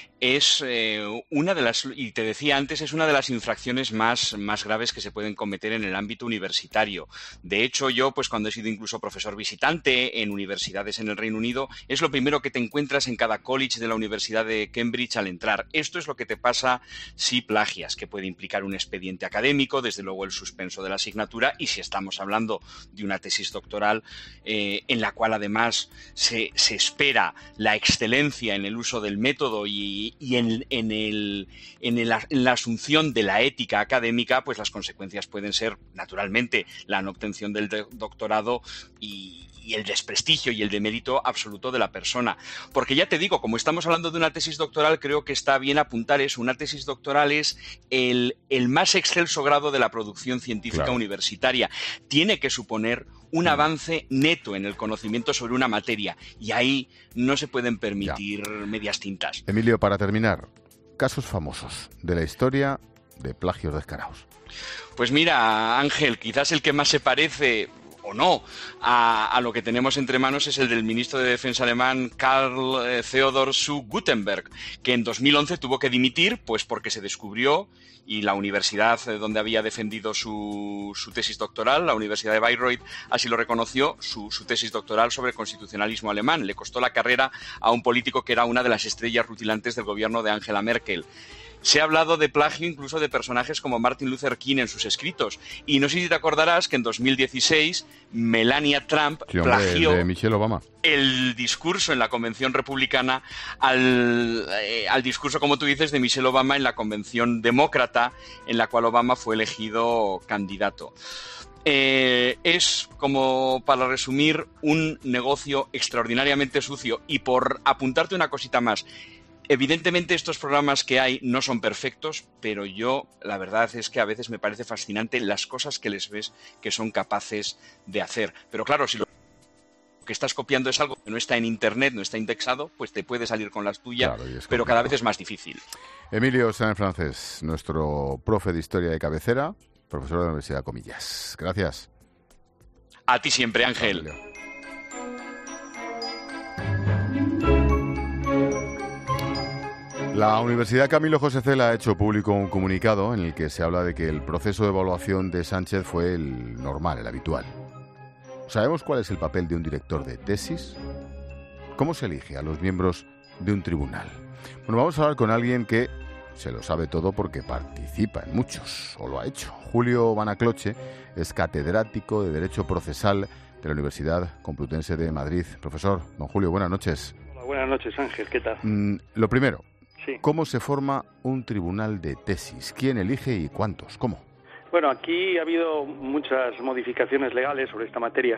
es eh, una de las, y te decía antes, es una de las infracciones más, más graves que se pueden cometer en el ámbito universitario. De hecho, yo, pues cuando he sido incluso profesor visitante en universidades en el Reino Unido, es lo primero que te encuentras en cada college de la Universidad de Cambridge al entrar. Esto es lo que te pasa si plagias, que puede implicar un expediente académico, desde luego el suspenso de la asignatura, y si estamos hablando de una tesis doctoral eh, en la cual además se, se espera la excelencia en el uso del método y y en, en, el, en, el, en la asunción de la ética académica, pues las consecuencias pueden ser, naturalmente, la no obtención del de- doctorado y, y el desprestigio y el demérito absoluto de la persona. Porque ya te digo, como estamos hablando de una tesis doctoral, creo que está bien apuntar eso. Una tesis doctoral es el, el más excelso grado de la producción científica claro. universitaria. Tiene que suponer un avance neto en el conocimiento sobre una materia, y ahí no se pueden permitir ya. medias tintas. Emilio, para terminar, casos famosos de la historia de plagios descarados. Pues mira, Ángel, quizás el que más se parece, o no, a, a lo que tenemos entre manos es el del ministro de Defensa alemán Karl eh, Theodor zu Guttenberg, que en dos mil once tuvo que dimitir, pues porque se descubrió, y la universidad donde había defendido su, su tesis doctoral, la Universidad de Bayreuth, así lo reconoció, su, su tesis doctoral sobre constitucionalismo alemán. Le costó la carrera a un político que era una de las estrellas rutilantes del gobierno de Angela Merkel. Se ha hablado de plagio incluso de personajes como Martin Luther King en sus escritos. Y no sé si te acordarás que en dos mil dieciséis Melania Trump sí, hombre, plagió el de Michelle Obama. el discurso en la Convención Republicana al, eh, al discurso, como tú dices, de Michelle Obama en la Convención Demócrata, en la cual Obama fue elegido candidato. Eh, es, como para resumir, un negocio extraordinariamente sucio. Y por apuntarte una cosita más, evidentemente estos programas que hay no son perfectos, pero yo la verdad es que a veces me parece fascinante las cosas que les ves que son capaces de hacer. Pero claro, si lo que estás copiando es algo que no está en Internet, no está indexado, pues te puede salir con las tuyas, claro, pero cada vez es más difícil. Emilio Sáenz Francés, nuestro profe de Historia de cabecera, profesor de la Universidad de Comillas. Gracias. A ti siempre, Ángel. La Universidad Camilo José Cela ha hecho público un comunicado en el que se habla de que el proceso de evaluación de Sánchez fue el normal, el habitual. ¿Sabemos cuál es el papel de un director de tesis? ¿Cómo se elige a los miembros de un tribunal? Bueno, vamos a hablar con alguien que se lo sabe todo porque participa en muchos, o lo ha hecho. Julio Banacloche es catedrático de Derecho Procesal de la Universidad Complutense de Madrid. Profesor, don Julio, buenas noches. Hola, buenas noches, Ángel, ¿qué tal? Mm, lo primero, sí. ¿Cómo se forma un tribunal de tesis? ¿Quién elige y cuántos? ¿Cómo? Bueno, aquí ha habido muchas modificaciones legales sobre esta materia,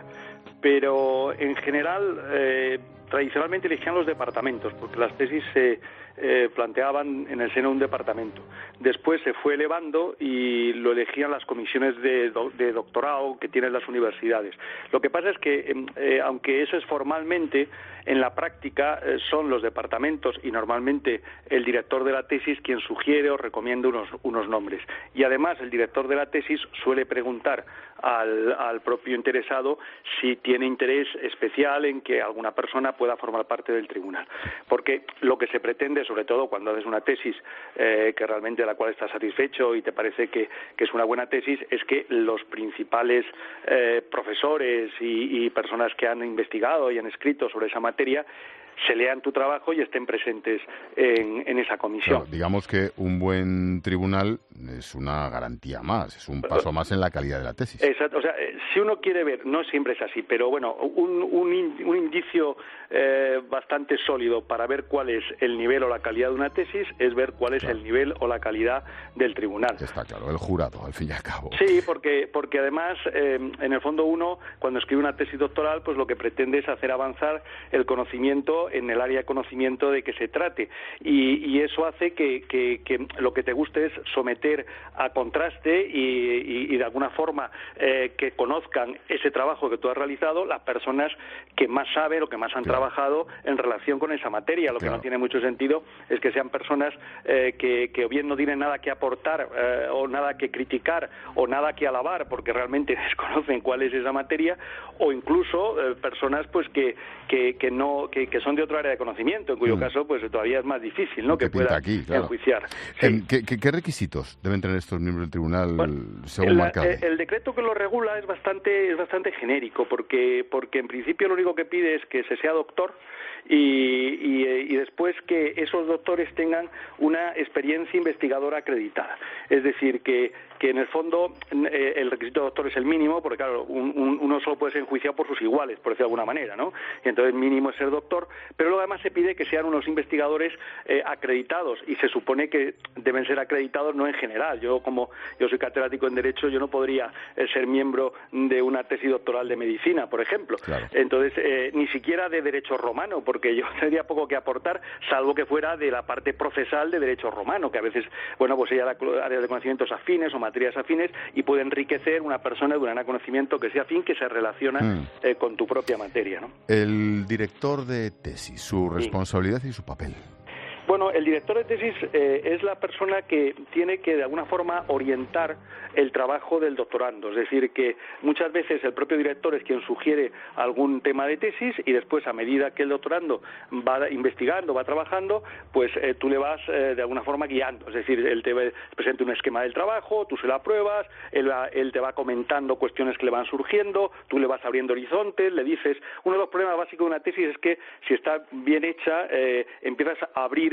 pero en general, eh, tradicionalmente elegían los departamentos, porque las tesis se eh, planteaban en el seno de un departamento. Después se fue elevando y lo elegían las comisiones de, do, de doctorado que tienen las universidades. Lo que pasa es que, eh, aunque eso es formalmente, en la práctica eh, son los departamentos y normalmente el director de la tesis quien sugiere o recomienda unos, unos nombres. Y además el director de la tesis suele preguntar al, al propio interesado si tiene interés especial en que alguna persona pueda formar parte del tribunal. Porque lo que se pretende, sobre todo cuando haces una tesis eh, que realmente de la cual estás satisfecho y te parece que, que es una buena tesis, es que los principales eh, profesores y, y personas que han investigado y han escrito sobre esa materia se lean tu trabajo y estén presentes en, en esa comisión. Claro, digamos que un buen tribunal es una garantía más, es un paso más en la calidad de la tesis. Exacto, o sea, si uno quiere ver, no siempre es así, pero bueno, un, un, un indicio eh, bastante sólido para ver cuál es el nivel o la calidad de una tesis es ver cuál es claro. el nivel o la calidad del tribunal. Está claro, el jurado, al fin y al cabo. Sí, porque, porque además, eh, en el fondo uno, cuando escribe una tesis doctoral, pues lo que pretende es hacer avanzar el conocimiento en el área de conocimiento de que se trate y, y eso hace que, que, que lo que te guste es someter a contraste y, y, y de alguna forma eh, que conozcan ese trabajo que tú has realizado las personas que más saben o que más han claro. trabajado en relación con esa materia. Lo claro. que no tiene mucho sentido es que sean personas eh, que, que o bien no tienen nada que aportar eh, o nada que criticar o nada que alabar porque realmente desconocen cuál es esa materia o incluso eh, personas pues que, que, que no que, que son de otro área de conocimiento, en cuyo mm. caso pues todavía es más difícil, ¿no? Que pueda aquí, claro. enjuiciar. Sí. ¿Qué, qué, ¿Qué requisitos deben tener estos miembros del tribunal bueno, según el, marcado? El, el decreto que lo regula es bastante es bastante genérico, porque porque en principio lo único que pide es que se sea doctor y, y, y después que esos doctores tengan una experiencia investigadora acreditada. Es decir, que que en el fondo eh, el requisito de doctor es el mínimo, porque claro, un, un, uno solo puede ser enjuiciado por sus iguales, por decirlo de alguna manera, ¿no? Y entonces el mínimo es ser doctor, pero luego además se pide que sean unos investigadores eh, acreditados, y se supone que deben ser acreditados no en general. Yo, como yo soy catedrático en Derecho, yo no podría eh, ser miembro de una tesis doctoral de Medicina, por ejemplo. Claro. Entonces, eh, ni siquiera de Derecho Romano, porque yo tendría poco que aportar, salvo que fuera de la parte procesal de Derecho Romano, que a veces, bueno, pues ella da áreas de conocimientos afines o materias afines y puede enriquecer una persona de un conocimiento que sea afín, que se relaciona mm. eh, con tu propia materia, ¿no? El director de tesis, su responsabilidad sí. y su papel. Bueno, el director de tesis eh, es la persona que tiene que de alguna forma orientar el trabajo del doctorando, es decir, que muchas veces el propio director es quien sugiere algún tema de tesis y después, a medida que el doctorando va investigando, va trabajando, pues eh, tú le vas eh, de alguna forma guiando, es decir, él te presenta un esquema del trabajo, tú se lo apruebas, él, va, él te va comentando cuestiones que le van surgiendo, tú le vas abriendo horizontes, le dices. Uno de los problemas básicos de una tesis es que si está bien hecha, eh, empiezas a abrir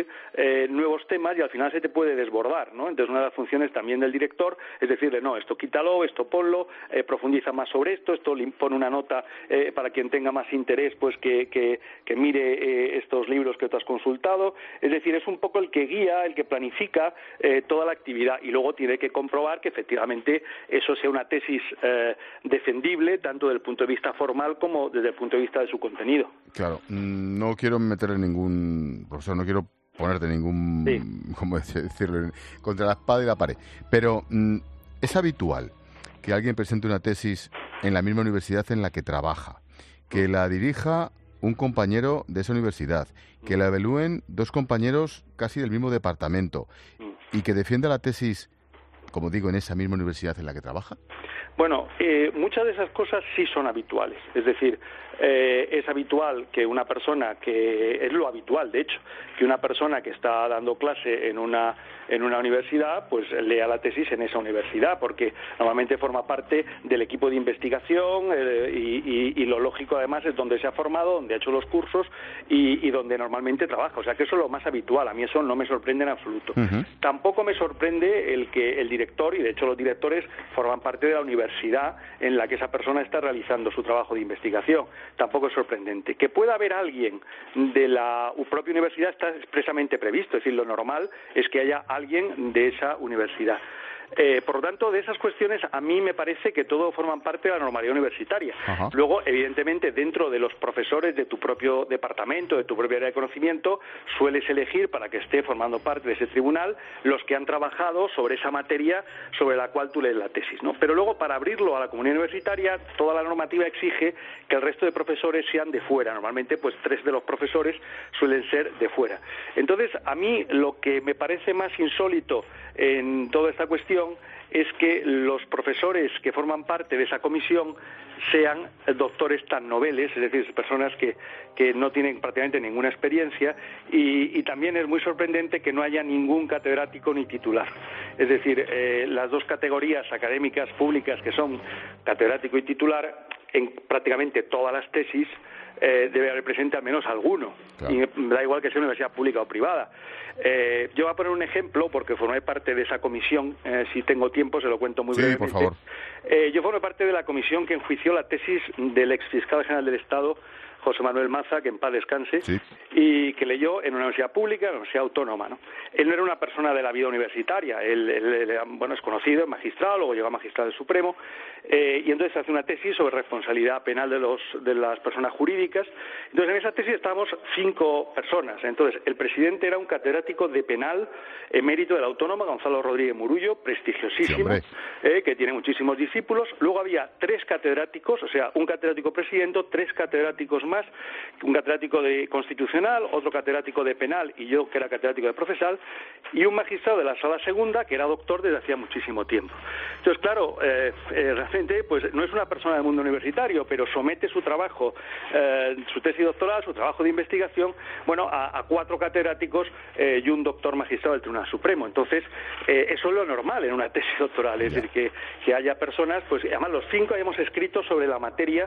introducir eh, nuevos temas y al final se te puede desbordar, ¿no? Entonces una de las funciones también del director es decirle, no, esto quítalo, esto ponlo, eh, profundiza más sobre esto, esto pone una nota eh, para quien tenga más interés, pues que, que, que mire eh, estos libros que tú has consultado. Es decir, es un poco el que guía, el que planifica eh, toda la actividad y luego tiene que comprobar que efectivamente eso sea una tesis eh, defendible tanto desde el punto de vista formal como desde el punto de vista de su contenido. Claro, no quiero meterle ningún, profesor, no quiero ponerte ningún, sí. ¿cómo decirlo?, contra la espada y la pared, pero mm, es habitual que alguien presente una tesis en la misma universidad en la que trabaja, que la dirija un compañero de esa universidad, que la evalúen dos compañeros casi del mismo departamento y que defienda la tesis, como digo, en esa misma universidad en la que trabaja. Bueno, eh, muchas de esas cosas sí son habituales. Es decir, eh, es habitual que una persona que, es lo habitual de hecho, que una persona que está dando clase en una en una universidad, pues lea la tesis en esa universidad, porque normalmente forma parte del equipo de investigación eh, y, y, y lo lógico además es donde se ha formado, donde ha hecho los cursos y, y donde normalmente trabaja. O sea que eso es lo más habitual. A mí eso no me sorprende en absoluto. Uh-huh. Tampoco me sorprende el que el director, y de hecho los directores forman parte de la universidad en la que esa persona está realizando su trabajo de investigación. Tampoco es sorprendente. Que pueda haber alguien de la propia universidad está expresamente previsto. Es decir, lo normal es que haya alguien de esa universidad. Eh, por lo tanto, de esas cuestiones a mí me parece que todo forman parte de la normalidad universitaria. Ajá. Luego, evidentemente, dentro de los profesores de tu propio departamento, de tu propia área de conocimiento, sueles elegir para que esté formando parte de ese tribunal los que han trabajado sobre esa materia sobre la cual tú lees la tesis, ¿no? Pero luego, para abrirlo a la comunidad universitaria, toda la normativa exige que el resto de profesores sean de fuera. Normalmente, pues tres de los profesores suelen ser de fuera. Entonces, a mí lo que me parece más insólito en toda esta cuestión es que los profesores que forman parte de esa comisión sean doctores tan noveles, es decir, personas que, que no tienen prácticamente ninguna experiencia y, y también es muy sorprendente que no haya ningún catedrático ni titular. Es decir, eh, las dos categorías académicas públicas que son catedrático y titular, en prácticamente todas las tesis eh, debe haber presente al menos alguno. Claro. Y da igual que sea universidad pública o privada. Eh, yo voy a poner un ejemplo porque formé parte de esa comisión. Eh, si tengo tiempo se lo cuento muy sí, brevemente. Por favor. Eh, yo formé parte de la comisión que enjuició la tesis del exfiscal general del Estado, José Manuel Maza, que en paz descanse, sí. y que leyó en una universidad pública, en una universidad autónoma, ¿no? Él no era una persona de la vida universitaria, él, él, él bueno, es conocido, es magistrado, luego llegó a magistrado del Supremo, eh, y entonces hace una tesis sobre responsabilidad penal de, los, de las personas jurídicas. Entonces en esa tesis estábamos cinco personas. Entonces el presidente era un catedrático de penal emérito de la Autónoma, Gonzalo Rodríguez Murullo, prestigiosísimo, sí, eh, que tiene muchísimos discípulos. Luego había tres catedráticos, o sea, un catedrático presidente, tres catedráticos más, más, un catedrático de constitucional, otro catedrático de penal y yo que era catedrático de procesal, y un magistrado de la sala segunda que era doctor desde hacía muchísimo tiempo. Entonces, claro, eh, eh, realmente pues no es una persona del mundo universitario, pero somete su trabajo, eh, su tesis doctoral, su trabajo de investigación, bueno, a, a cuatro catedráticos eh, y un doctor magistrado del Tribunal Supremo. Entonces, eh, eso es lo normal en una tesis doctoral, es decir, que, que haya personas, pues además los cinco hayamos escrito sobre la materia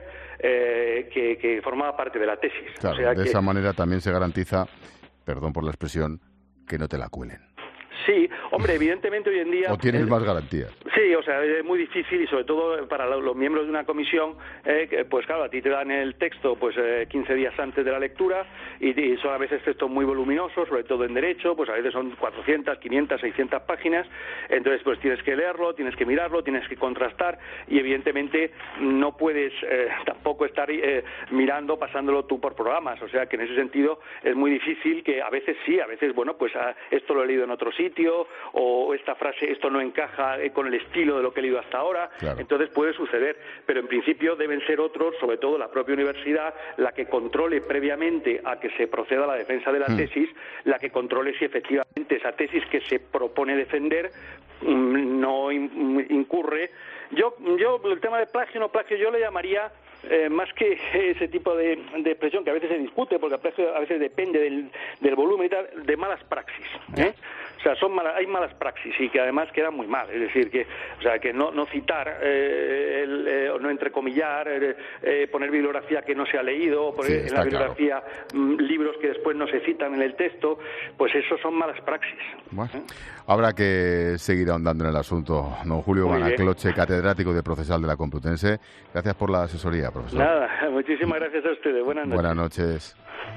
eh, que, que formaba parte de la tesis. Claro, o sea de que... esa manera también se garantiza, perdón por la expresión, que no te la cuelen. Sí, hombre, evidentemente hoy en día... ¿O tienes más garantías? Sí, o sea, es muy difícil y sobre todo para los miembros de una comisión, eh, pues claro, a ti te dan el texto pues eh, quince días antes de la lectura y, y son a veces textos muy voluminosos, sobre todo en Derecho, pues a veces son cuatrocientas, quinientas, seiscientas páginas, entonces pues tienes que leerlo, tienes que mirarlo, tienes que contrastar y evidentemente no puedes eh, tampoco estar eh, mirando, pasándolo tú por programas, o sea que en ese sentido es muy difícil que a veces sí, a veces, bueno, pues a, esto lo he leído en otro sitio, o esta frase, esto no encaja con el estilo de lo que he leído hasta ahora, claro. Entonces puede suceder, pero en principio deben ser otros, sobre todo la propia universidad, la que controle previamente a que se proceda a la defensa de la hmm. tesis, la que controle si efectivamente esa tesis que se propone defender mmm, no in, incurre. Yo, yo, el tema de plagio no plagio, yo le llamaría... Eh, más que ese tipo de, de expresión que a veces se discute, porque a veces depende del, del volumen y tal, de malas praxis, ¿eh? O sea, son malas, hay malas praxis y que además quedan muy mal. Es decir, que, o sea, que no, no citar, eh, el, eh, o no entrecomillar, eh, eh, poner bibliografía que no se ha leído, poner Sí, en la está claro. bibliografía mm, libros que después no se citan en el texto, pues eso son malas praxis. Bueno, habrá que seguir ahondando en el asunto. Don Julio Muy bien. Manacloche, catedrático de Procesal de la Complutense. Gracias por la asesoría, profesor. Nada, muchísimas gracias a ustedes. Buenas noches. Buenas noches.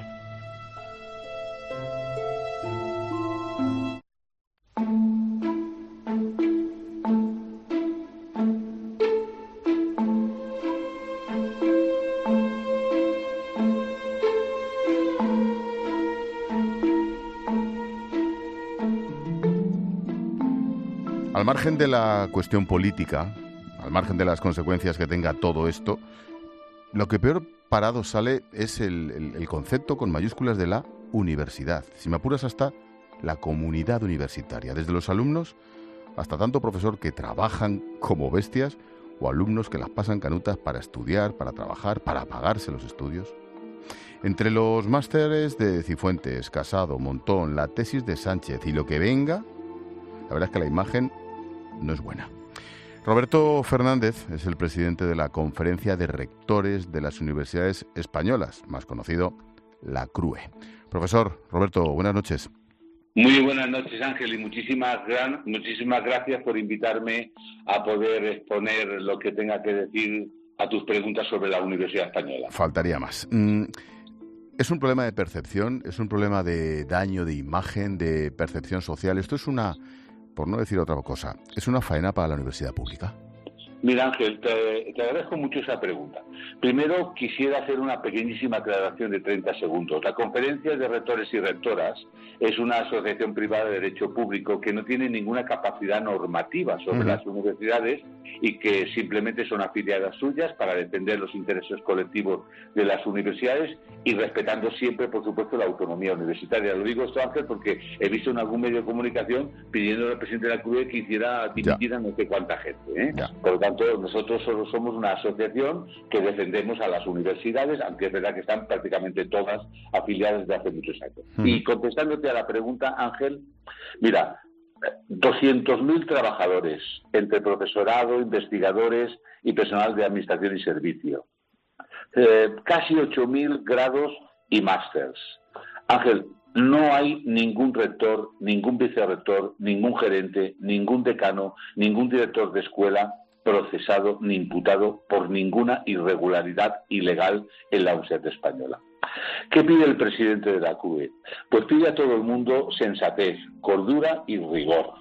Al margen de la cuestión política, al margen de las consecuencias que tenga todo esto, lo que peor parado sale es el, el, el concepto con mayúsculas de la universidad. Si me apuras, hasta la comunidad universitaria, desde los alumnos hasta tanto profesor que trabajan como bestias o alumnos que las pasan canutas para estudiar, para trabajar, para pagarse los estudios. Entre los másteres de Cifuentes, Casado, Montón, la tesis de Sánchez y lo que venga, la verdad es que la imagen no es buena. Roberto Fernández es el presidente de la Conferencia de Rectores de las Universidades Españolas, más conocido, la CRUE. Profesor Roberto, buenas noches. Muy buenas noches, Ángel, y muchísimas, gran, muchísimas gracias por invitarme a poder exponer lo que tenga que decir a tus preguntas sobre la Universidad Española. Faltaría más. Mm, ¿Es un problema de percepción? ¿Es un problema de daño de imagen, de percepción social? Esto es una, por no decir otra cosa, ¿es una faena para la universidad pública? Mira, Ángel, te, te agradezco mucho esa pregunta. Primero, quisiera hacer una pequeñísima aclaración de treinta segundos. La Conferencia de Rectores y Rectoras es una asociación privada de derecho público que no tiene ninguna capacidad normativa sobre uh-huh. las universidades y que simplemente son afiliadas suyas para defender los intereses colectivos de las universidades y respetando siempre, por supuesto, la autonomía universitaria. Lo digo esto, Ángel, porque he visto en algún medio de comunicación pidiendo al presidente de la CRUE que hiciera dimitir a no sé cuánta gente, ¿eh? Por lo tanto, nosotros solo somos una asociación que defendemos a las universidades, aunque es verdad que están prácticamente todas afiliadas desde hace muchos años. Uh-huh. Y contestándote a la pregunta, Ángel, mira, doscientos mil trabajadores entre profesorado, investigadores y personal de administración y servicio. Eh, casi ocho mil grados y másters. Ángel, no hay ningún rector, ningún vicerrector, ningún gerente, ningún decano, ningún director de escuela procesado ni imputado por ninguna irregularidad ilegal en la Universidad Española. ¿Qué pide el presidente de la CRUE? Pues pide a todo el mundo sensatez, cordura y rigor.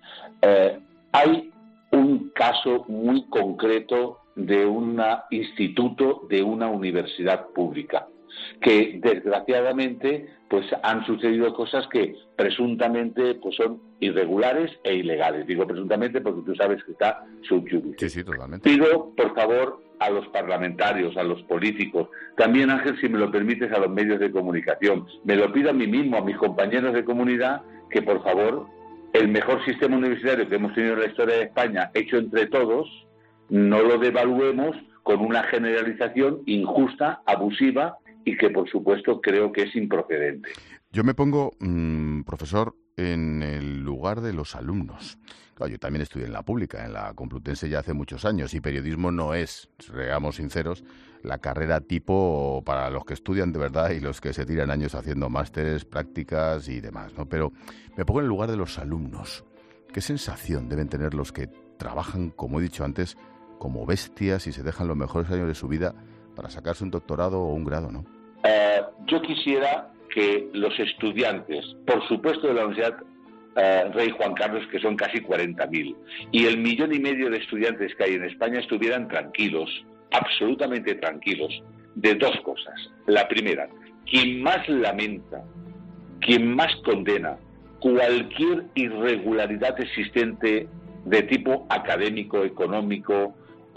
Eh, hay un caso muy concreto de un instituto, de una universidad pública, que desgraciadamente pues han sucedido cosas que presuntamente pues son irregulares e ilegales. Digo presuntamente porque tú sabes que está sub judice. Sí, sí, totalmente. Pido, por favor, a los parlamentarios, a los políticos, también, Ángel, si me lo permites, a los medios de comunicación. Me lo pido a mí mismo, a mis compañeros de comunidad, que por favor, el mejor sistema universitario que hemos tenido en la historia de España, hecho entre todos, no lo devaluemos con una generalización injusta, abusiva, y que, por supuesto, creo que es improcedente. Yo me pongo, mmm, profesor, en el lugar de los alumnos. Claro, yo también estudié en la pública, en la Complutense ya hace muchos años, y periodismo no es, seamos sinceros, la carrera tipo para los que estudian de verdad y los que se tiran años haciendo másteres, prácticas y demás, ¿no? Pero me pongo en el lugar de los alumnos. ¿Qué sensación deben tener los que trabajan, como he dicho antes, como bestias y se dejan los mejores años de su vida para sacarse un doctorado o un grado, ¿no? Eh, yo quisiera que los estudiantes, por supuesto de la Universidad eh, Rey Juan Carlos, que son casi cuarenta mil, y el millón y medio de estudiantes que hay en España estuvieran tranquilos, absolutamente tranquilos, de dos cosas. La primera, quien más lamenta, quien más condena cualquier irregularidad existente de tipo académico, económico,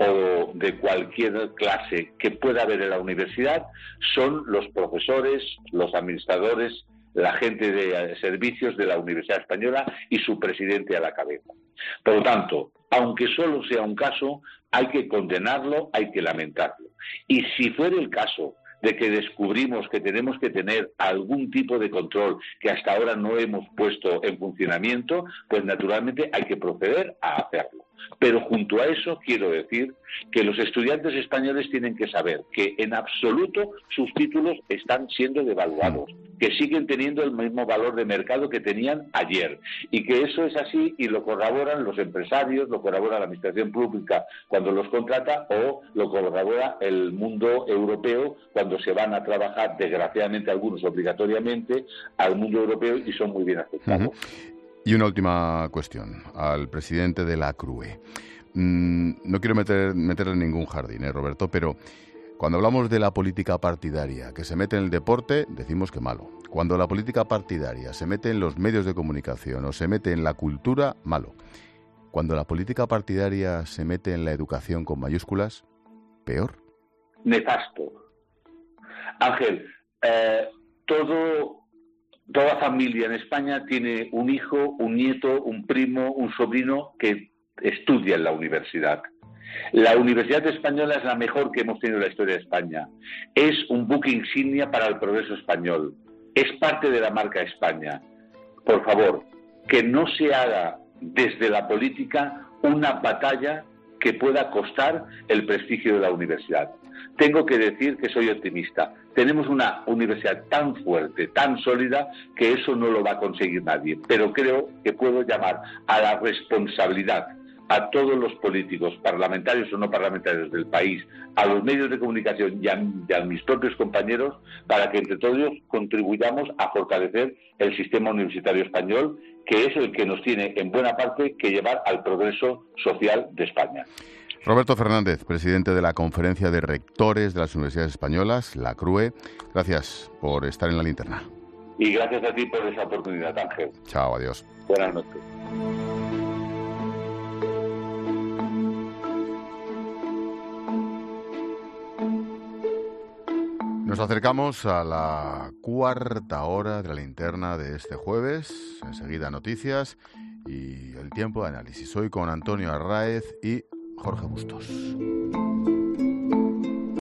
o de cualquier clase que pueda haber en la universidad, son los profesores, los administradores, la gente de servicios de la Universidad Española y su presidente a la cabeza. Por lo tanto, aunque solo sea un caso, hay que condenarlo, hay que lamentarlo. Y si fuera el caso de que descubrimos que tenemos que tener algún tipo de control que hasta ahora no hemos puesto en funcionamiento, pues naturalmente hay que proceder a hacerlo. Pero junto a eso quiero decir que los estudiantes españoles tienen que saber que en absoluto sus títulos están siendo devaluados, que siguen teniendo el mismo valor de mercado que tenían ayer, y que eso es así y lo corroboran los empresarios, lo corrobora la administración pública cuando los contrata o lo corrobora el mundo europeo cuando se van a trabajar, desgraciadamente algunos obligatoriamente, al mundo europeo y son muy bien aceptados. Uh-huh. Y una última cuestión al presidente de la C R U E. Mm, no quiero meter, meterle en ningún jardín, ¿eh, Roberto? Pero cuando hablamos de la política partidaria que se mete en el deporte, decimos que malo. Cuando la política partidaria se mete en los medios de comunicación o se mete en la cultura, malo. Cuando la política partidaria se mete en la educación con mayúsculas, peor. Nefasto. Ángel, eh, todo... Toda familia en España tiene un hijo, un nieto, un primo, un sobrino que estudia en la universidad. La Universidad Española es la mejor que hemos tenido en la historia de España. Es un buque insignia para el progreso español. Es parte de la marca España. Por favor, que no se haga desde la política una batalla que pueda costar el prestigio de la universidad. Tengo que decir que soy optimista. Tenemos una universidad tan fuerte, tan sólida, que eso no lo va a conseguir nadie. Pero creo que puedo llamar a la responsabilidad a todos los políticos, parlamentarios o no parlamentarios del país, a los medios de comunicación y a, y a mis propios compañeros, para que entre todos contribuyamos a fortalecer el sistema universitario español, que es el que nos tiene en buena parte que llevar al progreso social de España. Roberto Fernández, presidente de la Conferencia de Rectores de las Universidades Españolas, la C R U E, gracias por estar en la linterna. Y gracias a ti por esa oportunidad, Ángel. Chao, adiós. Buenas noches. Nos acercamos a la cuarta hora de la linterna de este jueves. Enseguida noticias y el tiempo de análisis. Hoy con Antonio Arráez y Jorge Bustos.